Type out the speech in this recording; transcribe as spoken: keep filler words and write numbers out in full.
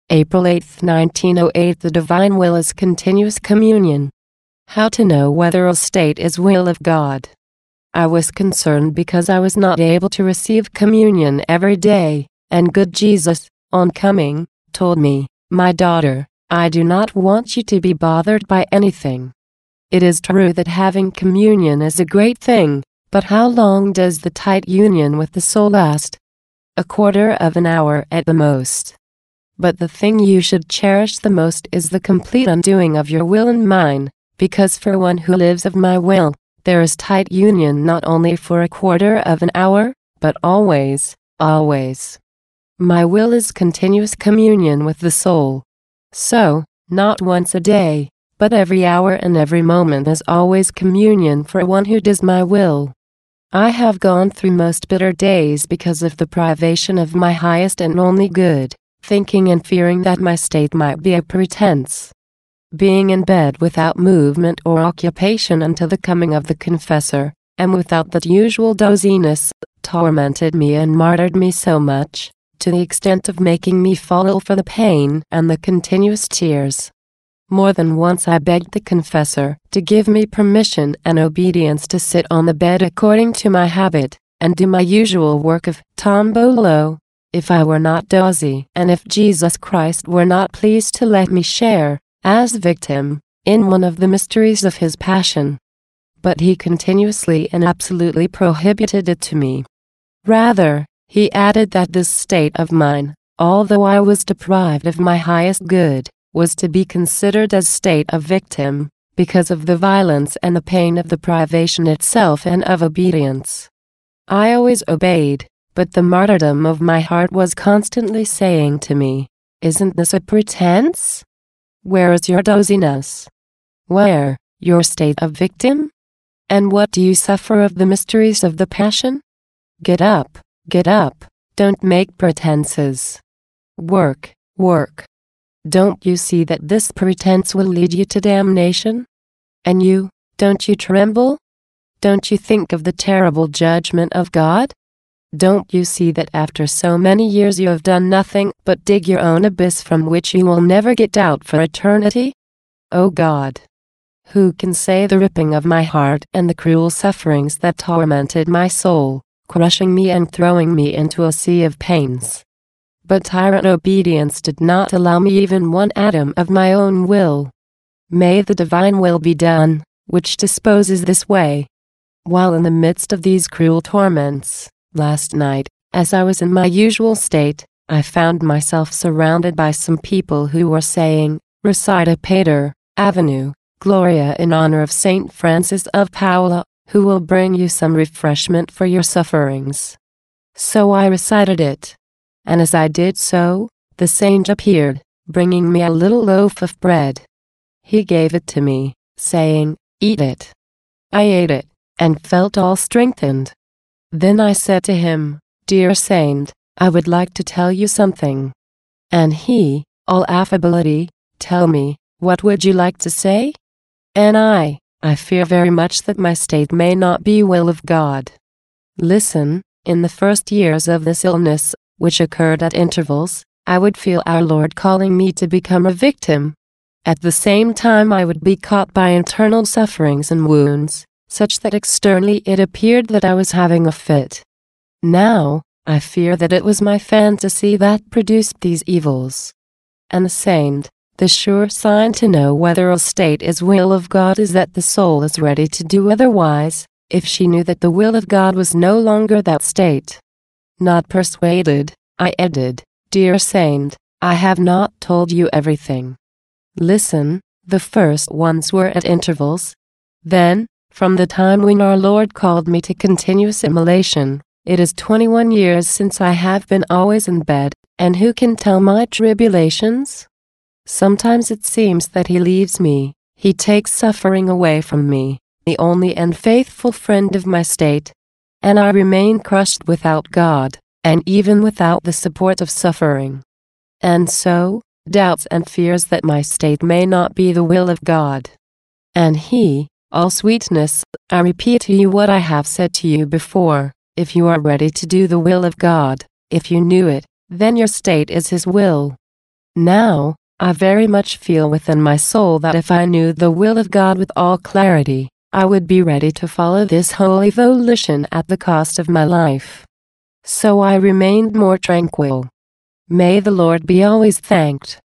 April eighth, nineteen oh eight. The divine will is continuous communion. How to know whether a state is will of God. I was concerned because I was not able to receive communion every day, and good Jesus, on coming, told me, "My daughter, I do not want you to be bothered by anything. It is true that having communion is a great thing, but how long does the tight union with the soul last? A quarter of an hour at the most. But the thing you should cherish the most is the complete undoing of your will and mine, because for one who lives of my will, there is tight union not only for a quarter of an hour, but always, always. My will is continuous communion with the soul. So, not once a day, but every hour and every moment is always communion for one who does my will. I have gone through most bitter days because of the privation of my highest and only good, thinking and fearing that my state might be a pretense. Being in bed without movement or occupation until the coming of the confessor, and without that usual doziness, tormented me and martyred me so much, to the extent of making me fall ill for the pain and the continuous tears. More than once I begged the confessor to give me permission and obedience to sit on the bed according to my habit, and do my usual work of tombolo, if I were not dozy, and if Jesus Christ were not pleased to let me share, as victim, in one of the mysteries of his passion. But he continuously and absolutely prohibited it to me. Rather, he added that this state of mine, although I was deprived of my highest good, was to be considered as state of victim, because of the violence and the pain of the privation itself and of obedience. I always obeyed, but the martyrdom of my heart was constantly saying to me, "Isn't this a pretense? Where is your doziness? Where, your state of victim? And what do you suffer of the mysteries of the passion? Get up, get up, don't make pretenses. Work, work. Don't you see that this pretense will lead you to damnation? And you, don't you tremble? Don't you think of the terrible judgment of God? Don't you see that after so many years you have done nothing but dig your own abyss from which you will never get out for eternity? O God! Who can say the ripping of my heart and the cruel sufferings that tormented my soul, crushing me and throwing me into a sea of pains? But tyrant obedience did not allow me even one atom of my own will. May the divine will be done, which disposes this way. While in the midst of these cruel torments, last night, as I was in my usual state, I found myself surrounded by some people who were saying, "Recite a Pater, Avenue, Gloria in honor of Saint Francis of Paola, who will bring you some refreshment for your sufferings." So I recited it. And as I did so, the saint appeared, bringing me a little loaf of bread. He gave it to me, saying, "Eat it." I ate it, and felt all strengthened. Then I said to him, "Dear saint, I would like to tell you something." And he, all affability, "Tell me, what would you like to say?" And I, "I fear very much that my state may not be will of God." Listen, in the first years of this illness, which occurred at intervals, I would feel our Lord calling me to become a victim. At the same time I would be caught by internal sufferings and wounds, such that externally it appeared that I was having a fit. Now, I fear that it was my fantasy that produced these evils. And the saint, the sure sign to know whether a state is will of God is that the soul is ready to do otherwise, if she knew that the will of God was no longer that state. Not persuaded, I added, "Dear saint, I have not told you everything. Listen, the first ones were at intervals. Then, from the time when our Lord called me to continuous immolation, it is twenty-one years since I have been always in bed, and who can tell my tribulations? Sometimes it seems that he leaves me, he takes suffering away from me, the only and faithful friend of my state, and I remain crushed without God, and even without the support of suffering. And so, doubts and fears that my state may not be the will of God. And he, all sweetness, I repeat to you what I have said to you before, if you are ready to do the will of God, if you knew it, then your state is his will. Now, I very much feel within my soul that if I knew the will of God with all clarity, I would be ready to follow this holy volition at the cost of my life. So I remained more tranquil. May the Lord be always thanked.